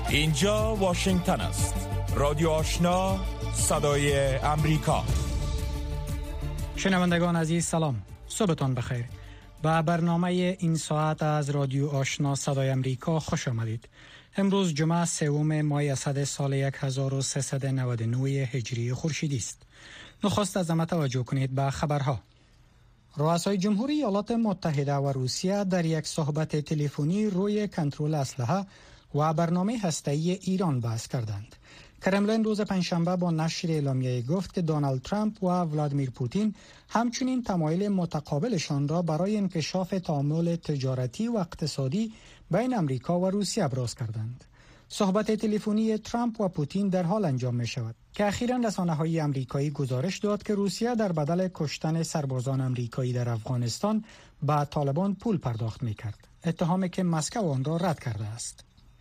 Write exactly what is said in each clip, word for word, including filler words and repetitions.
اینجا واشنگتن است. رادیو آشنا، صدای امریکا. شنوندگان عزیز سلام، صبحتان بخیر. به برنامه این ساعت از رادیو آشنا صدای امریکا خوش آمدید. امروز جمعه سوم ماه اسد سال هزار و سیصد و نود و نه هجری خورشیدی است. نخست از همه توجه کنید به خبرها. رؤسای جمهوری ایالات متحده و روسیه در یک صحبت تلفنی روی کنترل اسلحه و برنامه هسته‌ای ایران بحث کردند. کرملین روز پنجشنبه با نشر اعلامیه گفت که دونالد ترامپ و ولادیمیر پوتین همچنین تمایل متقابلشان را برای انکشاف تعامل تجارتی و اقتصادی بین امریکا و روسیه ابراز کردند. صحبت تلفنی ترامپ و پوتین در حال انجام می شود که اخیراً رسانه‌های امریکایی گزارش داد که روسیه در بدل کشتن سربازان امریکایی در افغانستان به طالبان پول پرداخت می کرد، اتهامی که مسکو آن را رد کرده است.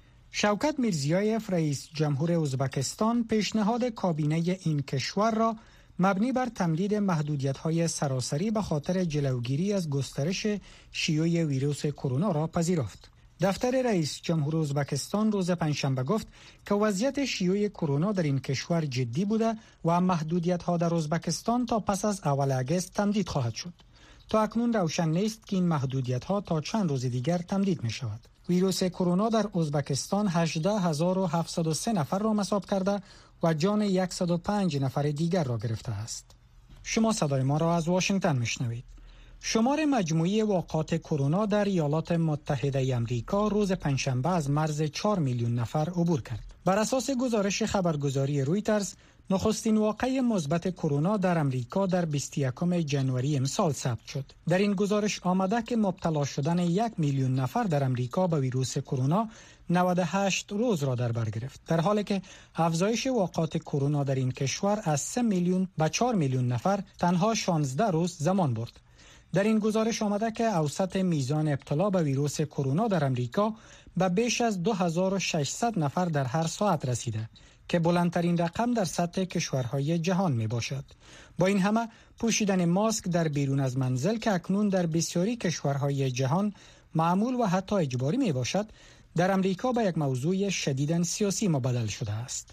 شوکت میرزیایف رئیس جمهور ازبکستان پیشنهاد کابینه این کشور را مبنی بر تمدید محدودیت‌های سراسری به خاطر جلوگیری از گسترش شیوع ویروس کرونا را پذیرفت. دفتر رئیس جمهور ازبکستان روز پنجشنبه گفت که وضعیت شیوع کرونا در این کشور جدی بوده و محدودیت‌ها در ازبکستان تا پس از اول آگوست تمدید خواهد شد. تا اکنون روشن نیست که این محدودیت‌ها تا چند روز دیگر تمدید می‌شود. ویروس کرونا در ازبکستان هجده هزار و هفتصد و سه نفر را مصاب کرده و جان صد و پنج نفر دیگر را گرفته است. شما صدای ما را از واشنگتن میشنوید. شمار مجموعی واقعات کرونا در ایالات متحده آمریکا روز پنجشنبه از مرز چهار میلیون نفر عبور کرد. بر اساس گزارش خبرگزاری رویترز، نخستین واقعه مثبت کرونا در امریکا در بیست و یکم ژانویه امسال ثبت شد. در این گزارش آمده که مبتلا شدن یک میلیون نفر در امریکا به ویروس کرونا نود و هشت روز را در بر گرفت، در حالی که افزایش واقعات کرونا در این کشور از سه میلیون به چهار میلیون نفر تنها شانزده روز زمان برد. در این گزارش آمده که اوسط میزان ابتلا به ویروس کرونا در امریکا به بیش از دو هزار و ششصد نفر در هر ساعت رسیده که بلندترین رقم در سطح کشورهای جهان می باشد. با این همه پوشیدن ماسک در بیرون از منزل که اکنون در بسیاری کشورهای جهان معمول و حتی اجباری می باشد، در امریکا به یک موضوع شدیداً سیاسی مبدل شده است.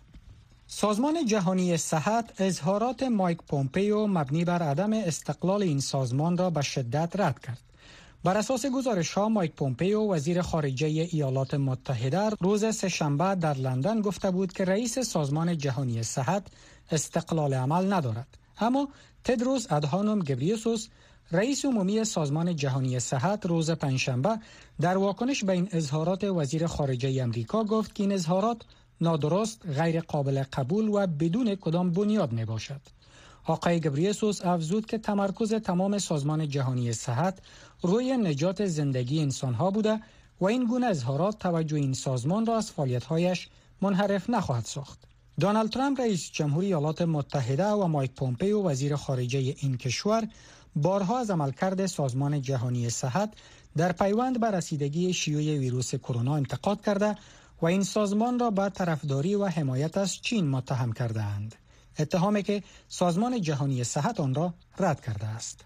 سازمان جهانی صحت اظهارات مایک پومپئو مبنی بر عدم استقلال این سازمان را به شدت رد کرد. بر اساس گزارش‌ها، مایک پومپئو وزیر خارجه ایالات متحده روز سه‌شنبه در لندن گفته بود که رئیس سازمان جهانی صحت استقلال عمل ندارد. اما تدروس ادهانوم گبریسوس رئیس عمومی سازمان جهانی صحت روز پنجشنبه در واکنش به این اظهارات وزیر خارجه آمریکا گفت که این اظهارات نادرست، غیر قابل قبول و بدون کدام بنیاد می باشد. آقای گبریسوس افزود که تمرکز تمام سازمان جهانی صحت روی نجات زندگی انسانها بوده و این گونه اظهارات توجه این سازمان را از فعالیت‌هایش منحرف نخواهد ساخت. دونالد ترامپ رئیس جمهوری ایالات متحده و مایک پومپئو وزیر خارجه این کشور بارها از عملکرد سازمان جهانی صحت در پیوند به رسیدگی شیوع ویروس کرونا انتقاد کرده و این سازمان را به طرفداری و حمایت از چین متهم کرده‌اند، اتهامی که سازمان جهانی صحت آن را رد کرده است.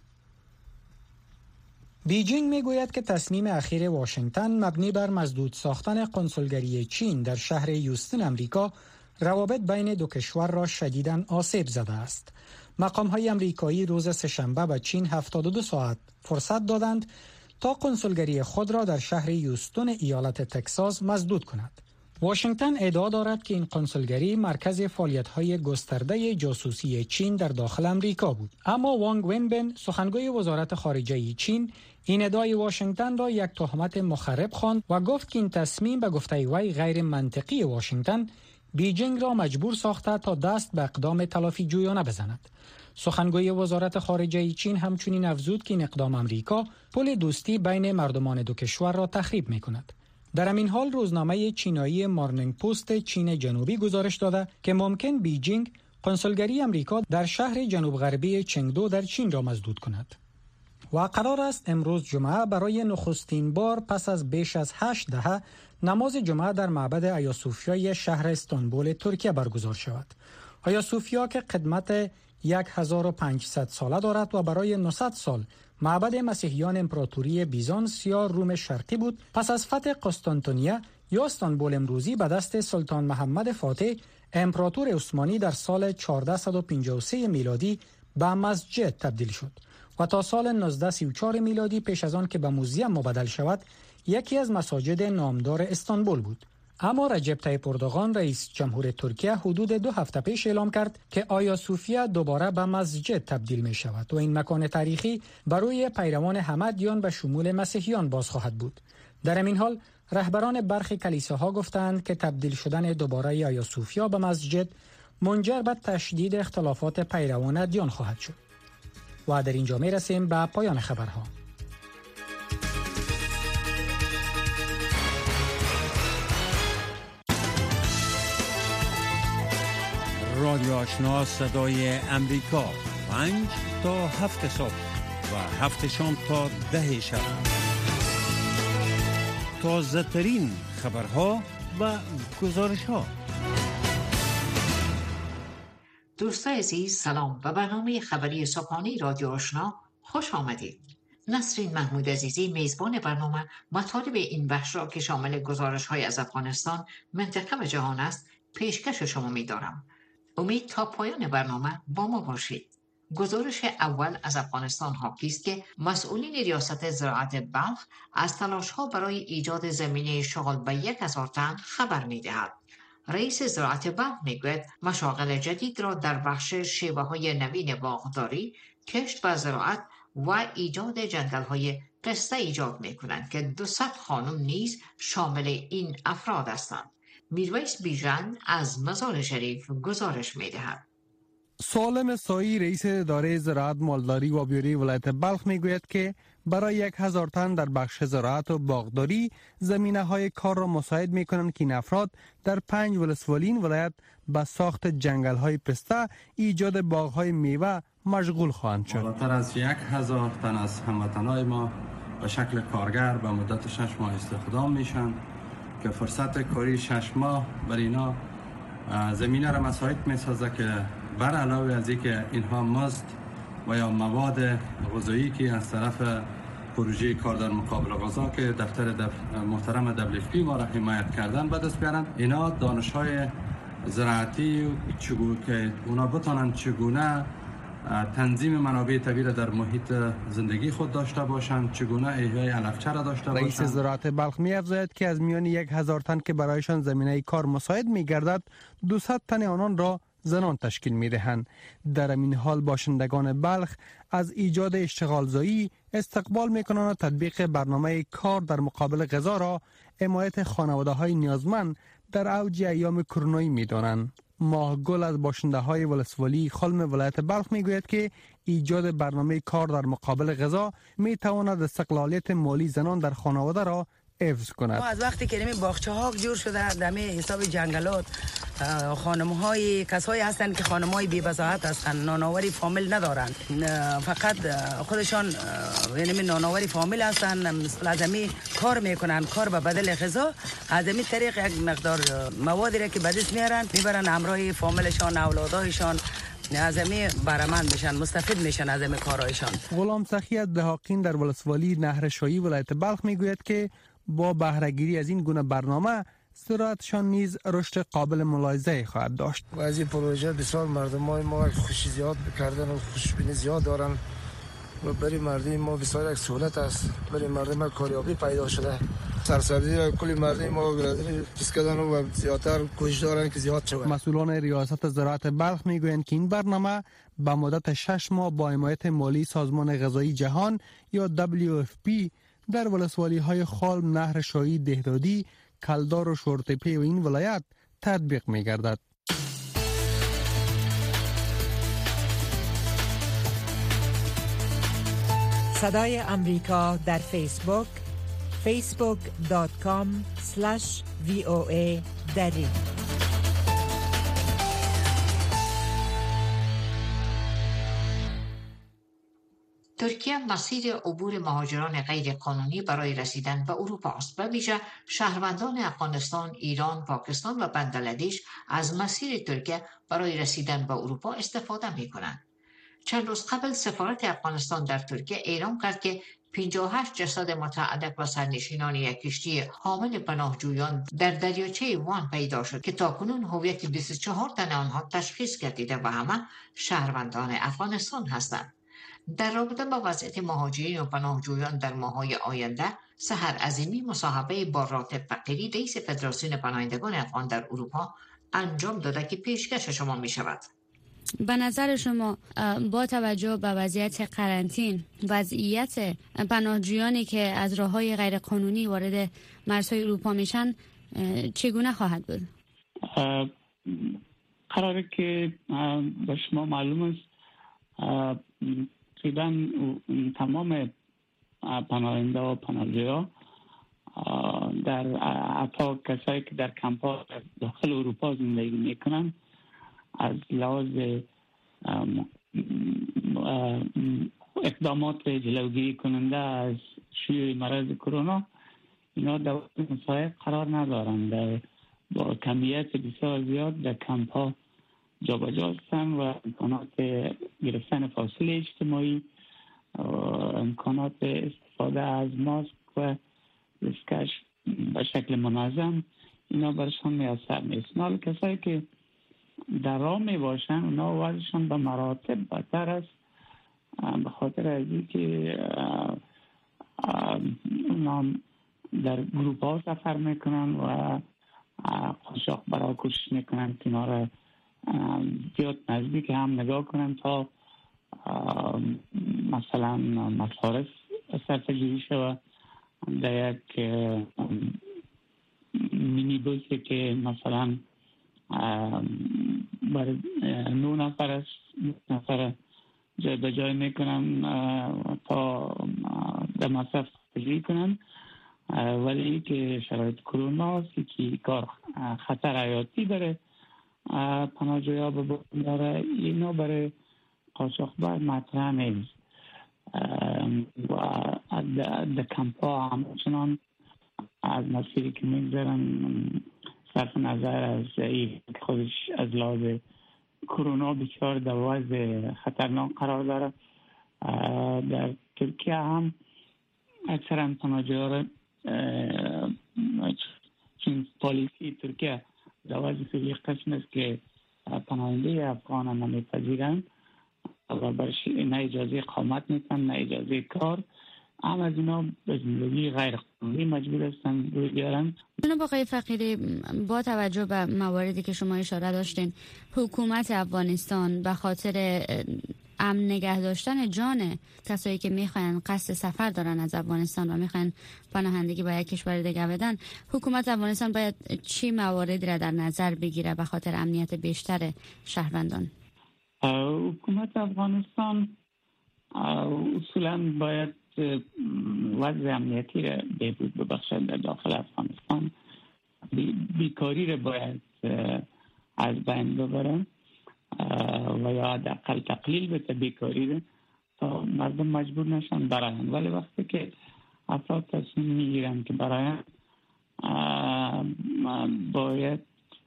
بیجینگ میگوید که تصمیم اخیر واشنگتن مبنی بر مسدود ساختن قنسولگری چین در شهر هیوستن امریکا روابط بین دو کشور را شدیداً آسیب زده است. مقام‌های امریکایی روز سه‌شنبه به چین هفتاد و دو ساعت فرصت دادند تا قنسولگری خود را در شهر هیوستن ایالت تگزاس مسدود کند. واشنگتن ادعا دارد که این قنسولگری مرکز فعالیت‌های گسترده جاسوسی چین در داخل امریکا بود. اما وانگ ونبن، سخنگوی وزارت خارجه چین، این ادعای واشنگتن را یک تهمت مخرب خواند و گفت که این تصمیم به گفته وی غیر منطقی واشنگتن بیجینگ را مجبور ساخته تا دست به اقدام تلافی جویانه بزند. سخنگوی وزارت خارجه چین همچنین افزود که این اقدام امریکا پل دوستی بین مردمان دو کشور را تخریب می‌کند. در همین حال روزنامه چینایی مارنینگ پست چین جنوبی گزارش داده که ممکن بیجینگ قنسولگری امریکا در شهر جنوب غربی چنگدو در چین را مسدود کند. و قرار است امروز جمعه برای نخستین بار پس از بیش از هشت دهه نماز جمعه در معبد آیا صوفیا شهر استانبول ترکیه برگزار شود. آیا صوفیا که قدمت هزار و پانصد ساله دارد و برای نهصد سال معبد مسیحیان امپراتوری بیزانس یا روم شرقی بود، پس از فتح قسطنطنیه یا استانبول امروزی به دست سلطان محمد فاتح امپراتور عثمانی در سال چهارصد و پنجاه و سه میلادی به مسجد تبدیل شد و تا سال نوزده سی و چهار میلادی پیش از آن که به موزیم مبدل شود یکی از مساجد نامدار استانبول بود. اما رجب طیب اردوغان رئیس جمهور ترکیه حدود دو هفته پیش اعلام کرد که آیا صوفیه دوباره به مسجد تبدیل می شود و این مکان تاریخی برای پیروان همه دیان به شمول مسیحیان باز خواهد بود. در این حال رهبران برخی کلیساها گفتند که تبدیل شدن دوباره آیا صوفیا به مسجد منجر به تشدید اختلافات پیروان ادیان خواهد شد. و در اینجا می رسیم به پایان خبرها. رادیو آشنا صدای امریکا، پنج تا هفت صبح و هفت شام تا ده شب. تازه ترین خبرها و گزارش ها. دوستان عزیز سلام و برنامه خبری صبحانه رادیو آشنا خوش آمدید. نسرین محمود عزیزی میزبان برنامه مطالب این بخش را که شامل گزارش های از افغانستان، منطقه و جهان است پیشکش شما می دارم. امید تا پایان برنامه با ما باشید. گزارش اول از افغانستان حاکی است که مسئولین ریاست زراعت بلخ از تلاش‌ها برای ایجاد زمینه شغل به یک هزار تن خبر می‌دهد. رئیس زراعت بلخ میگوید مشاغل جدید را در بخش شیوه‌های نوین باغداری، کشت و زراعت و ایجاد جنگل‌های پسته ایجاد می‌کنند که دوصد خانم نیز شامل این افراد هستند. میرویس بیژن از مزار شریف گزارش می‌دهد. سالم سایی رئیس اداره زراعت، مالداری و آبیاری ولایت بلخ میگوید که برای یک هزار تن در بخش زراعت و باغداری زمینه های کار را مساعد می کنند که این افراد در پنج ولسوالی این ولایت به ساخت جنگل های پسته، ایجاد باغ های میوه مشغول خواهند شد. بالاتر از یک هزار تن از هموطنان ما به شکل کارگر به مدت شش ماه استخدام میشن که فرصت کاری شش ماه بر اینا زمینه را مساعد می سازه که بر علاوه از اینکه اینها مزد و یا مواد غذایی که از طرف پروژه کار در مقابل غذا که دفتر دف... محترم دبلیو اف پی ما را حمایت کردن به دست بیارن، اینا دانش‌های زراعتی چگونه که اونا بتونن چگونه تنظیم منابع طبیعی در محیط زندگی خود داشته باشند، چگونه احیای علفچه را داشته باشند. رئیس زراعت بلخ می افزاید که از میان یک هزار تن که برایشان زمینه کار مساعد می گردد، دویست تن آنان را زنان تشکیل می دهند. در این حال باشندگان بلخ از ایجاد اشتغالزایی استقبال می کنند و تطبیق برنامه کار در مقابل غذا را حمایت خانواده های نیازمند در اوج ایام کرونایی می دانند. ماه گل از باشنده های ولسوالی خلم ولایت بلخ می گوید که ایجاد برنامه کار در مقابل غذا می تواند استقلالیت مالی زنان در خانواده را حفظ کند. ما از وقتی که نمی باغچه ها جور شده دمی حساب جنگلات، خانم های کسایی هستند که خانم های بی بضاعت هستند، نانآوری فامیل ندارند، فقط خودشان یعنی نانآوری فامیل هستند، لازمی کار میکنن، کار به بدل غذا، از این طریق یک مقدار موادی را که به دست میارن میبرن همراه فامیلشان، اولادایشان، از همه برمند میشن، مستفید میشن از همه کارایشان. غلام سخی از دهاقین در ولسوالی نهرشاهی ولایت بلخ میگوید که با بهره‌گیری از این گونه برنامه زراعتشان نیز رشد قابل ملاحظه خواهد داشت. و از این پروژه بسیار مردمای ما خوشی زیاد کردن و خوشبینی زیاد دارن و برای مردم ما بسیار یک سهولت است، برای مردم کاریابی پیدا شده، سرسبزی و کلی مردم ما چیز کردن و زیادتر کوشش دارن که زیاد شود. مسئولان ریاست زراعت بلخ میگویند که این برنامه به مدت شش ماه با حمایت مالی سازمان غذایی جهان یا دبلیو اف پی در ولسوالی های خالم، نهر شاهی، دهدادی، کلدار و شورتپی و این ولایت تطبیق می گردد. صدای امریکا در فیسبوک فیسبوک دات کام اسلش وی او ای دری. ترکیه مسیر عبور مهاجران غیر قانونی برای رسیدن به اروپا است. به ویژه شهروندان افغانستان، ایران، پاکستان و بنگلادش از مسیر ترکیه برای رسیدن به اروپا استفاده می کنند. چند روز قبل سفارت افغانستان در ترکیه اعلام کرد که پنجاه و هشت جسد متعلق و سرنشینان یک کشتی حامل پناهجویان در دریاچه وان پیدا شد که تاکنون هویت بیست و چهار تن آنها تشخیص گردیده و همه شهروندان افغانستان هستند. در رابطه با وضعیت مهاجرین و پناهجویان در ماه‌های آینده، سحر عظیمی مصاحبه با راتب فقیری رئیس فدراسیون پناهندگان افغان در اروپا انجام داده که پیشکش شما می شود. به نظر شما با توجه به وضعیت قرنطین، وضعیت پناهجویانی که از راه‌های غیرقانونی وارد مرزهای اروپا میشن چگونه خواهد بود؟ قراره که به شما معلوم است تقریبا تمام پناهنده و پناهجویان در حتی کسایی که در کمپ‌ها داخل اروپا زندگی میکنن از لحاظ اقدامات جلوگیری کننده از شیوع مرض کرونا اینا در مساعد قرار ندارند، با کمیت بسیار زیاد در کمپ‌ها جابجا هستند و امکانات گرفتن فاصله اجتماعی، امکانات استفاده از ماسک و دستکش به شکل منظم اینا برشان میسر نیست. حالا کسایی که در راه می باشن اونا وضعشان به مراتب بدتر است، به خاطر از اینکه اونا در گروپ ها سفر میکنن و قاشق برای کوشش میکنن که اینا را زیاد نزدیک هم نگاه کنن تا مثلا مصارف صرفه‌جویی شود. در یک مینی بوسی که مثلا برای نو نفر است نفر جای به جای میکنن تا در مصرف صرفه‌جویی کنن، ولی که شرایط کرونا است که کار خطر حیاتی داره پناهجویان به بار داره، اینا برای قاچاقبر مطرح نیست و در کمپ‌ها همچنان از مسیری که میگذارن صرف نظر از این خودش از لحاظ کرونا بسیار در وضع خطرناک قرار داره. در ترکیه هم اکثرا پناهجویان را چون پالیسی ترکیه در وضع فعلی قسم است که پناهنده افغان هم نمیپذیرند و برش نه اجازه اقامت میتن نه اجازه کار، هم از اینا به زندگی غیر قانونی مجبور هستن روی بیارن. جناب آقای فقیری، با توجه به مواردی که شما اشاره داشتین، حکومت افغانستان به خاطر امن نگه داشتن جان کسایی که میخواین قصد سفر دارن از افغانستان و میخواین پناهندگی با یک کشور دیگه بدن، حکومت افغانستان باید چی مواردی را در نظر بگیره به خاطر امنیت بیشتر شهروندان؟ حکومت افغانستان اصولا باید وضع امنیتی را بهبود ببخشد در داخل افغانستان، بیکاری را باید از بین ببرن و یا حداقل تقلیل بده بیکاری را تا مردم مجبور نشن براین. ولی وقتی که افراد تصمیم میگیرن که براین باید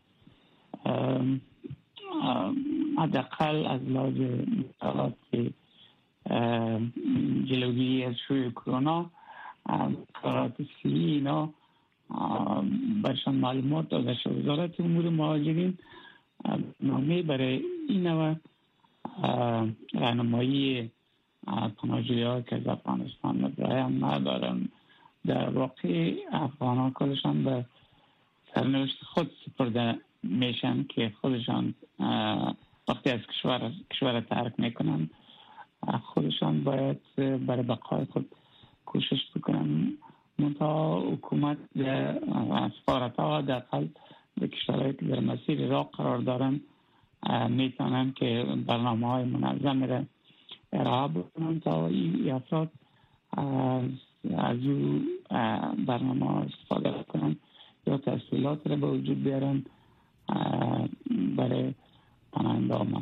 حداقل از لحاظ مطالعات جلوگیری از شیوع کرونا کارات سیلی اینا برشان معلومات داده شد. وزارت امور مهاجرین نامه برای این نوع راهنمایی پناهجویان که از افغانستان مدرعه ندارن، در واقع افغانان کلشان به سرنوشت خود سپرده میشن که خودشان وقتی از کشور کشور ترک میکنن خودشان باید برای بقای خود کوشش بکنن. منتها حکومت و سفارت ها در قلب به کشورهایی که در مسیر راه قرار دارن میتونن که برنامه های منظم را ارائه بکنن تا این افراد از او برنامه ها استفاده کنن یا تحصیلات را به وجود بیارن برای پناهنده ها.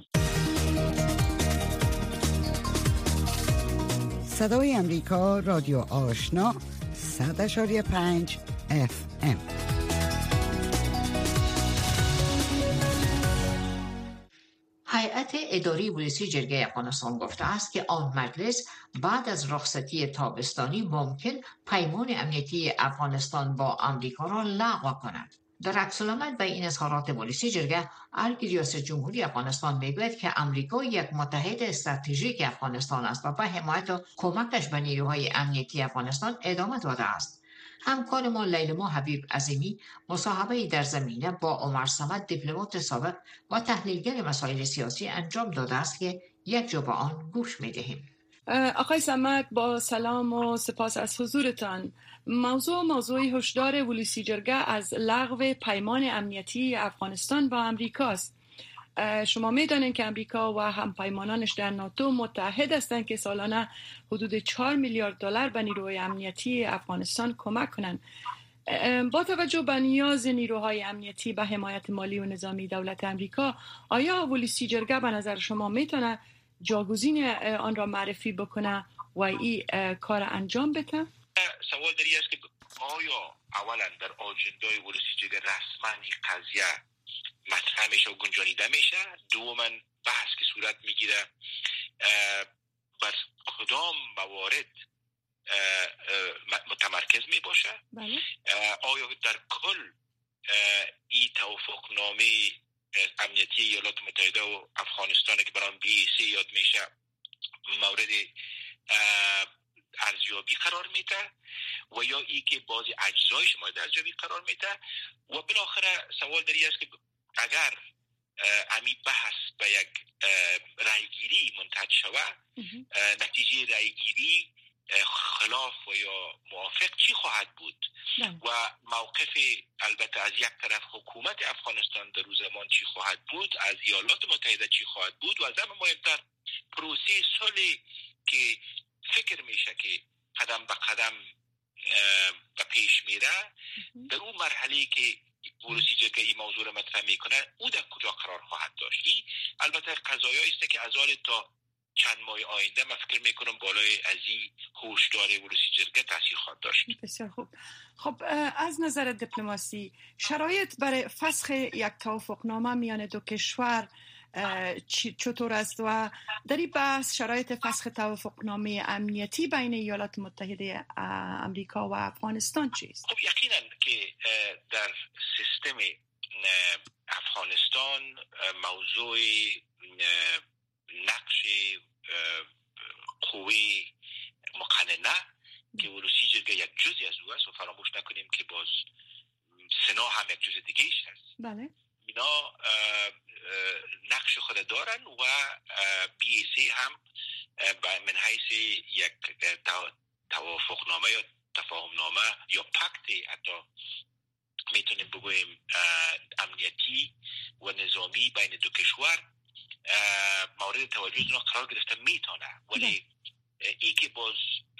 صدای امریکا، رادیو آشنا، صد اشاری پنج اف ام. هیئت هیئت اداری پلیسی جرگه افغانستان گفته است که آن مجلس بعد از رخصتی تابستانی ممکن پیمان امنیتی افغانستان با آمریکا را لغو کند. در عکس العمل به این اظهارات پلیسی جرگه، ارگ ریاست جمهوری افغانستان میگوید که آمریکا یک متحد استراتژیک افغانستان است و به حمایت و کمکش به نیروهای امنیتی افغانستان ادامه داده است. همکار ما لیلما حبیب عظیمی مصاحبه‌ای در زمینه با عمر صمد دیپلمات سابق و تحلیلگر مسائل سیاسی انجام داده است که یک جا به آن گوش می‌دهیم. آقای صمد، با سلام و سپاس از حضورتان. موضوع موضوع هشدار پلیسی جرگه از لغو پیمان امنیتی افغانستان با امریکا است. شما می‌دانید که امریکا و همپیمانانش در ناتو متحد هستند که سالانه حدود چهار میلیارد دلار به نیروهای امنیتی افغانستان کمک کنند. با توجه به نیاز نیروهای امنیتی به حمایت مالی و نظامی دولت امریکا، آیا پلیسی جرگه به نظر شما میتونه جاگزین آن را معرفی بکنه و این کار انجام بده؟ سوال داری است که آیا اولا در آجندای پلیسی جرگه رسما این قضیه مطرح میشه و گنجانیده میشه؟ دوما بحث که صورت میگیره بر کدام موارد متمرکز می باشه؟ بله. آیا در کل این توافقنامه امنیتی ایالات متحده و افغانستان که برام بی ای سی یاد میشه مورد ارزیابی قرار میده و یا ای که بعضی اجزایش مورد ارزیابی قرار میده؟ و بالاخره سوال داری است که اگر امی بحث به یک رایگیری منتهی شود، نتیجه رایگیری خلاف و یا موافق چی خواهد بود نه. و موقف البته از یک طرف حکومت افغانستان در روز زمان چی خواهد بود، از ایالات متحده چی خواهد بود و از همه مهمتر پروسه صلحی که فکر میشه که قدم به قدم به پیش میره در اون مرحله که پلیسی جرگه این موضوع را مطرح میکنه او در کجا قرار خواهد داشت. البته قضایایی است که از حال تا چند ماه آینده من فکر میکنم بالای از این هشدار پلیسی جرگه تاثیر خواهد داشت. بسیار خوب. خب از نظر دیپلماسی شرایط برای فسخ یک توافقنامه میان دو کشور چطور است و در این بحث شرایط فسخ توافقنامه امنیتی بین ایالات متحده امریکا و افغانستان چیست؟ خب یقینا که در سیستم افغانستان موضوع نقش قوه مقننه که پلیسی جرگه یک جزی از او است و فراموش نکنیم که باز سنا هم یک جز دیگه ایش هست. بله. اینا نقش خود دارن و بی ای سی هم من حیث یک توافقنامه یا تفاهمنامه یا پکت حتی میتونیم بگویم امنیتی و نظامی بین دو کشور مورد توجه اینا قرار گرفته میتونه، ولی ای که باز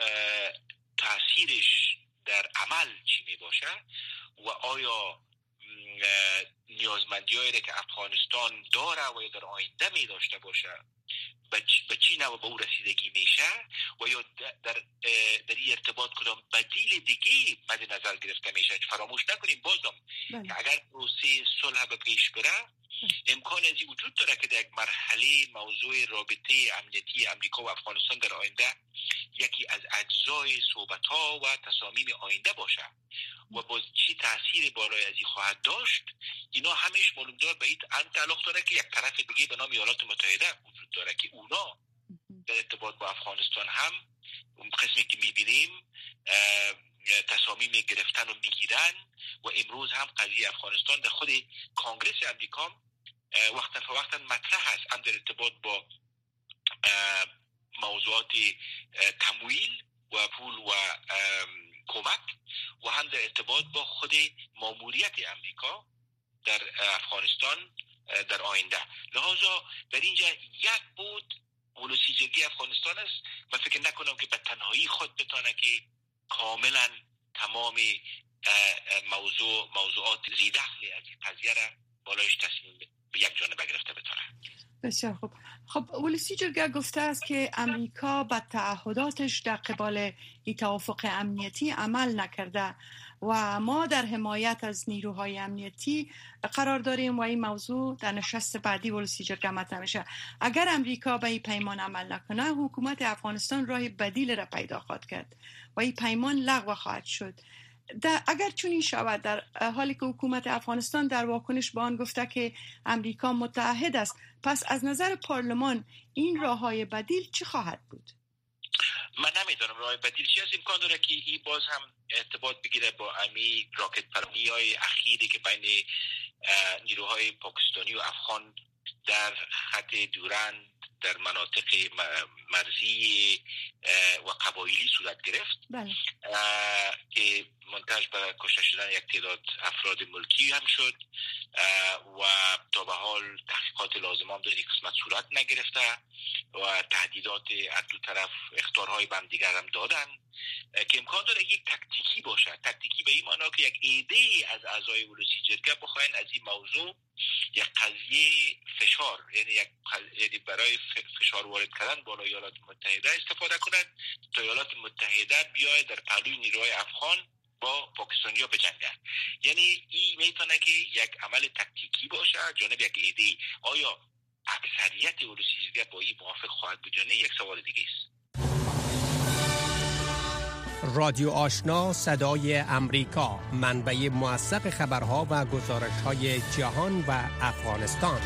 تاثیرش در عمل چی میباشه و آیا نیازمندیایی که افغانستان داره و یا در آینده می داشته باشه به چی نوع به او رسیدگی میشه و یا در در این ارتباط کدام بدیل دیگه مد نظر گرفته میشه. فراموش نکنیم بازم که اگر پروسه صلح به پیش بره امکان ازی وجود داره که در یک مرحله موضوع رابطه امنیتی امریکا و افغانستان در آینده یکی از اجزای صحبت‌ها و تصامیم آینده باشه و باز چی تأثیر بالای ازی خواهد داشت. اینا همش معلوم دار به این تعلق داره که یک طرف دیگه به نام ایالات متحده وجود داره که اونا در ارتباط با افغانستان هم اون قسمی که می‌بینیم تصامیم گرفتن و میگیرن و امروز هم قضیه افغانستان در خود کانگرس امریکا وقتا فوقتا مطرح است، هم در ارتباط با موضوعات تمویل و پول و کمک و هم در ارتباط با خود ماموریت امریکا در افغانستان در آینده. لحاظا در اینجا یک بود پلیسی جرگه افغانستان است. من فکر نکنم که به تنهایی خود بتانه که کاملا تمام موضوع موضوعات زیدخلی از این قضیه را بالایش تصمیم به یک جانبه گرفته بتانه. بسیار خوب. خب ولسی جرگه گفته است که امریکا به تعهداتش در قبال این توافق امنیتی عمل نکرده و ما در حمایت از نیروهای امنیتی قرار داریم و این موضوع در نشست بعدی ولسی جرگه مطرح میشه. اگر امریکا به این پیمان عمل نکنه، حکومت افغانستان راه بدیل را پیدا خواهد کرد و این پیمان لغو خواهد شد. در اگر چنین شود، در حالی که حکومت افغانستان در واکنش به آن گفته که امریکا متعهد است، پس از نظر پارلمان این راههای بدیل چی خواهد بود؟ من نمیدونم راه بدیل چی است. امکان داره که این باز هم ارتباط بگیره با امی راکت پرونی‌های اخیری که بین نیروهای پاکستانی و افغان در خط دورند در مناطق مرزی و قبایلی صورت گرفت بله. که منتج به کشته شدن یک تعداد افراد ملکی هم شد و تا به حال تحقیقات لازم هم در این قسمت صورت نگرفته و تهدیدات از دو طرف اخطارهای به هم دیگر هم دادن که امکان داره یک تکتیکی باشه. تکتیکی به این معنی که یک ایده از اعضای ولسی جرگه بخواین از این موضوع یک قضیه فشار، یعنی یک یعنی برای فشار وارد کردن بالا ایالات متحده استفاده کنند تا ایالات متحده بیاید در پهلوی نیروهای افغان با پاکستانیا بجنگن. یعنی این میتونه که یک عمل تکتیکی باشه جانب یک ایده. آیا اکثریت ولسی جرگه با این موافق خواهد بود یا نه یک سوال دیگه است. رادیو آشنا صدای امریکا، منبع موثق خبرها و گزارش‌های جهان و افغانستان.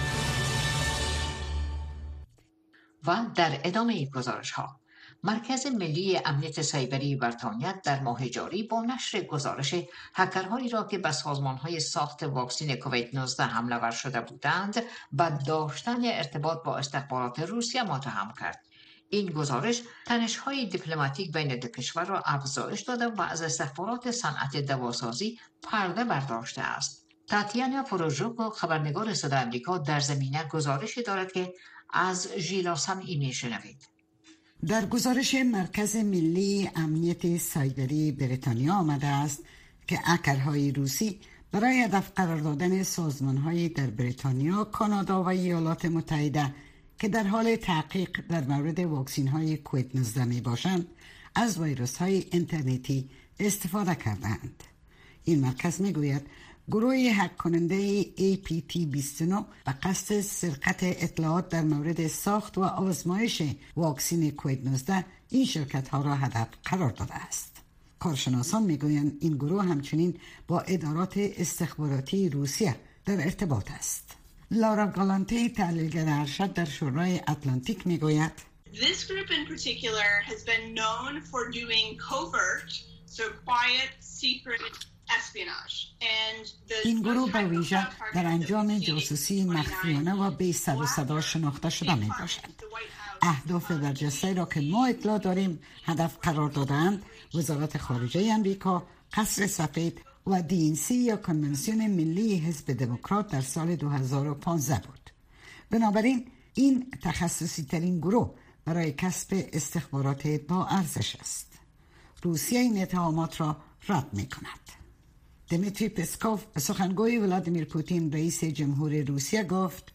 و در ادامه این گزارش‌ها، مرکز ملی امنیت سایبری بریتانیا در ماه جاری با نشر گزارش هکرهایی را که به سازمان‌های ساخت واکسن کووید نوزده حمله ور شده بودند با داشتن ارتباط با استخبارات روسیه متهم کرد. این گزارش تنش‌های دیپلماتیک بین دو کشور را افزایش داده و از استخبارات صنعت دواسازی پرده برداشته است. تاتیانا پروژوکو، خبرنگار صدای آمریکا، در زمینه گزارشی دارد که از ژیلا سمعی میشنوید. در گزارش مرکز ملی امنیت سایبری بریتانیا آمده است که هکرهای روسی برای هدف قرار دادن سازمان‌های در بریتانیا، کانادا و ایالات متحده که در حال تحقیق در مورد واکسین‌های کووید نوزده می باشند، از ویروس‌های اینترنتی استفاده کردند. این مرکز می گوید گروه هک کننده ای پی تی بیست و نه به قصد سرقت اطلاعات در مورد ساخت و آزمایش واکسن کووید نوزده این شرکت‌ها را هدف قرار داده است. کارشناسان می گویند این گروه همچنین با ادارات استخباراتی روسیه در ارتباط است. لارا گالانته، تحلیلگر ارشد در شورای اتلانتیک میگوید This group in particular has been known for doing covert, so quiet, secret espionage. And the این گروه به ویژه در انجام جاسوسی مخفیانه و بی سر و صدا شناخته شده می باشد. اهداف برجسته را که ما اطلاع داریم هدف قرار دادند وزارت خارجه امریکا، قصر سفید و دی این سی یا کنونسیون ملی حزب دموکرات در سال دو هزار و پانزده بود. بنابراین این تخصصی ترین گروه برای کسب استخبارات با ارزش است. روسیه این اتهامات را رد می کند. دمیتری پسکوف، سخنگوی ولادیمیر پوتین رئیس جمهور روسیه، گفت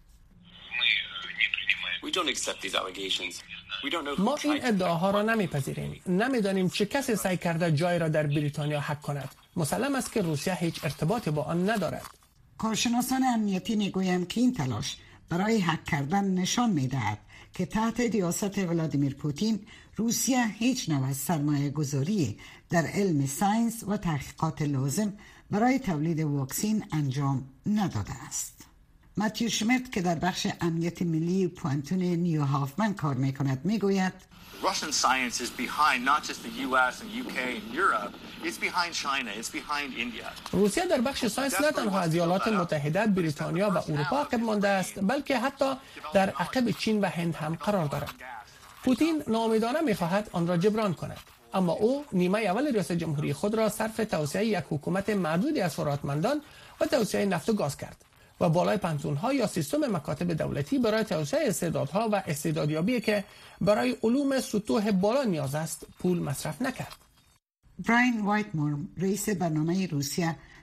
ما این ادعاها را نمیپذیریم. نمیدانیم چه کسی سعی کرده جای را در بریتانیا هک کند. مسلم است که روسیه هیچ ارتباطی با آن ندارد. کارشناسان امنیتی میگویند که این تلاش برای هک کردن نشان میدهد که تحت ریاست ولادیمیر پوتین روسیه هیچ نوع سرمایه گذاری در علم ساینس و تحقیقات لازم برای تولید واکسن انجام نداده است. ماتیو شمیت که در بخش امنیت ملی پوانتون نیو هافمن کار میکند میگوید Russian science is behind not just the U S and U K and Europe, it's behind China, it's behind India. روسیه در بخش ساینس نه تنها از ایالات متحده، بریتانیا و اروپا عقب مانده است، بلکه حتی در عقب چین و هند هم قرار دارد. پوتین ناامیدانه میخواهد آن را جبران کند، اما او نیمه اول ریاست جمهوری خود را صرف توسعه یک حکومت معدودی از ثروتمندان و توسعه نفت و گاز کرد و بالای پنتون‌ها یا سیستم مکاتب دولتی برای توسعه استعدادها و استعدادیابی که برای علوم سطوح بالا نیاز است پول مصرف نکرد. براین وایتمور، رئیس برنامه روسیه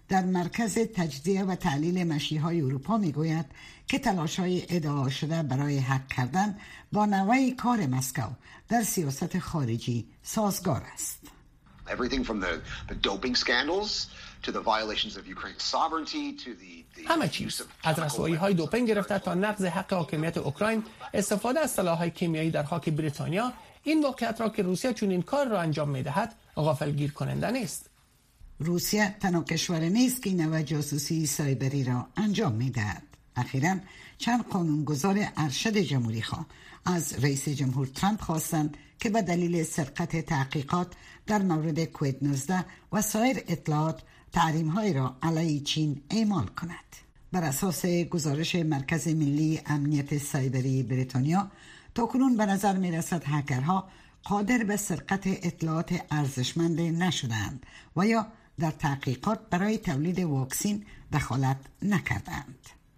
در مرکز تجزیه و تحلیل مشیهای اروپا میگوید که تلاش‌های ادعا شده برای حق کردن با نوع کار مسکو در سیاست خارجی سازگار است. Everything from the, the doping scandals to the violations of Ukraine's sovereignty to the, the همه چیز از رسوایی‌های دوپینگ گرفته تا نقض حق حاکمیت اوکراین، استفاده از سلاح‌های کیمیایی در خاک بریتانیا، این واقعیت را که روسیه چون این کار را انجام می‌دهد غافلگیر کننده نیست. روسیه تنها کشور نیست که نوع جاسوسی سایبری را انجام می‌دهد. اخیراً چند قانونگذار ارشد جمهوری خواه از رئیس جمهور ترامپ خواستند که به دلیل سرقت تحقیقات در مورد کووید نوزده و سایر اطلاعات تحریم‌های را علیه چین اعمال کند. بر اساس گزارش مرکز ملی امنیت سایبری بریتانیا، تاکنون به نظر می‌رسد هکرها قادر به سرقت اطلاعات ارزشمند نشدند و یا در تحقیقات برای تولید واکسین دخالت نکردند.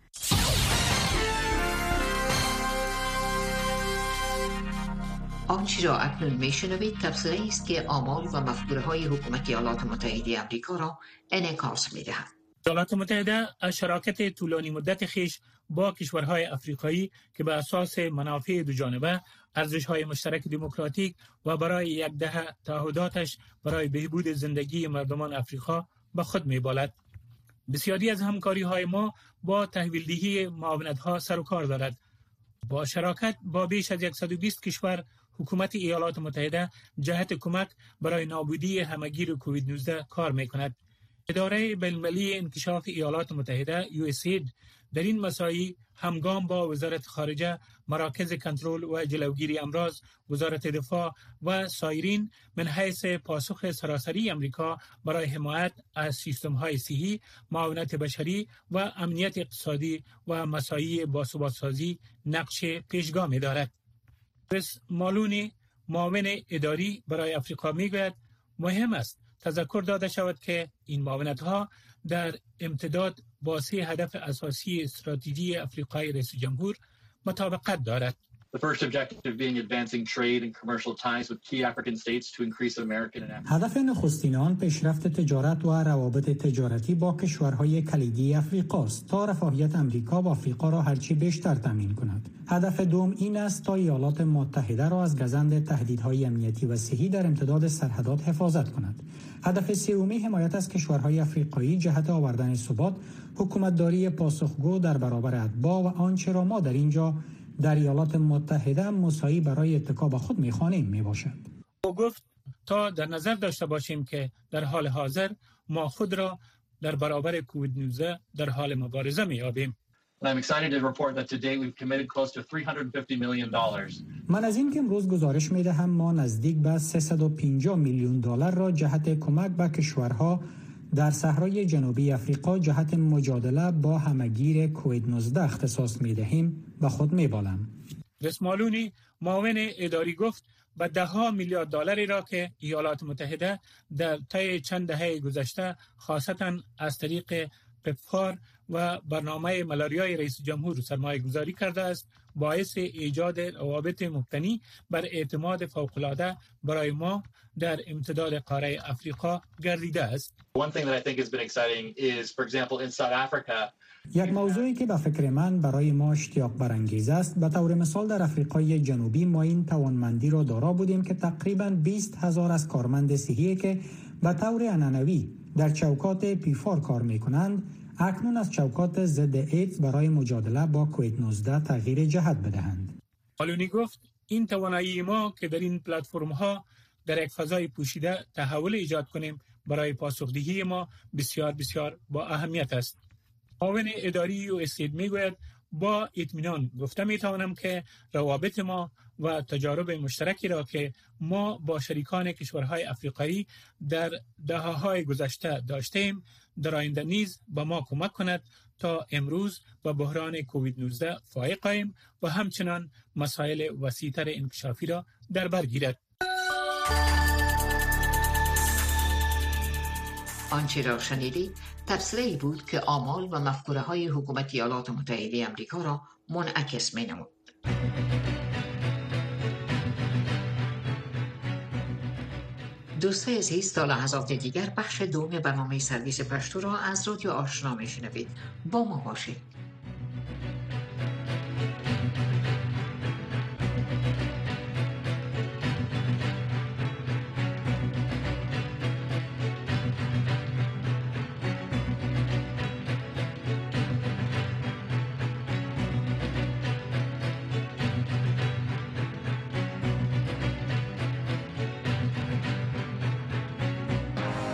آنچه را اکنون میشنوید تبصره است که آمال و مفکوره های حکومت ایالات متحده آمریکا را انعکاس می‌دهد. ایالات متحده از شراکت طولانی مدت خیش با کشورهای افریقایی که به اساس منافع دوجانبه، ارزش‌های مشترک دموکراتیک و برای یک دهه تعهداتش برای بهبود زندگی مردمان افریقا به خود می‌بالد. بسیاری از همکاری‌های ما با تحویل‌دهی معاونت‌ها سر و کار دارد. با شراکت با بیش از صد و بیست کشور، حکومت ایالات متحده جهت کمک برای نابودی همگیر کووید نوزده کار می‌کند. اداره بین‌المللی انکشاف ایالات متحده یو اس اید در این مساعی همگام با وزارت خارجه، مراکز کنترل و جلوگیری امراض، وزارت دفاع و سایرین من حیث پاسخ سراسری امریکا برای حمایت از سیستم‌های صحی، معاونت بشری و امنیت اقتصادی و مساعی باثبات‌سازی نقش پیشگامی دارد. پس مالونی معاون اداری برای افریقا میگوید مهم است تذکر داده شود که این معاونت‌ها در امتداد با سه هدف اساسی استراتژی افریقای رئیس جمهور مطابقت دارد. The first objective being advancing trade and commercial ties with key African states to increase American and African. هدف نخستین آن پیشرفت تجارت و روابط تجارتی با کشورهای کلیدی افریقا است تا رفاهیت امریکا و افریقا را هرچی بیشتر تامین کند. هدف دوم این است تا ایالات متحده را از گزند تهدیدهای امنیتی و صحی در امتداد سرحدات حفاظت کند. هدف سومی حمایت از کشورهای افریقایی جهت آوردن ثبات، حکومتداری پاسخگو در برابر اتباع و آنچه را ما در اینجا در ایالات متحده مساعی برای اتکا به خود می‌خوانیم میباشد. او گفت تا در نظر داشته باشیم که در حال حاضر ما خود را در برابر کووید نوزده در حال مبارزه می‌یابیم. I'm excited to report that to date we've committed close to three hundred fifty million dollars. من از این که امروز گزارش می‌دهم ما نزدیک به سیصد و پنجاه میلیون دلار را جهت کمک به کشورها در صحرای جنوبی افریقا جهت مجادله با همگیر کووید نوزده اختصاص می‌دهیم و خود می‌بالم. رسمالونی معاون اداری گفت به ده ها میلیارد دلاری را که ایالات متحده در طی چند دهه گذشته خاصتاً از طریق پپفار و برنامه ملاریای رئیس جمهور سرمایه گذاری کرده است، باعث ایجاد روابط مبتنی بر اعتماد فوق‌العاده برای ما در امتداد قاره افریقا گردیده است. One thing that I think has been exciting is, for example, in South Africa. یک موضوعی که به فکر من برای ما اشتیاق برانگیز است، به طور مثال در افریقای جنوبی ما این توانمندی را دارا بودیم که تقریباً بیست هزار از کارمند صحی که به طور عنعنوی در چوکات پیفار کار می‌کنند، اکنون از چوکات ضد ایدز برای مجادله با کووید نوزده تغییر جهت بدهند. آلونی گفت این توانایی ما که در این پلتفرم‌ها در یک فضای پوشیده تحول ایجاد کنیم برای پاسخدهی ما بسیار بسیار با اهمیت است. معاون اداری یو اس اید میگوید با اطمینان گفته میتوانم که روابط ما و تجارب مشترکی را که ما با شریکان کشورهای افریقایی در دهه‌های گذشته داشتیم در آینده نیز به ما کمک کند تا امروز با بحران کووید نوزده فائق آییم و همچنان مسائل وسیع‌تر انکشافی را در بر گیرد. آنچه را شنیدید تبصره‌ای بود که آمال و مفکوره های حکومت ایالات متحده آمریکا را منعکس می نمود. دوستای عزیز، تا لحظات دیگر بخش دوم برنامه سرویس پشتو را از رادیو آشنا میشنوید. با ما باشید.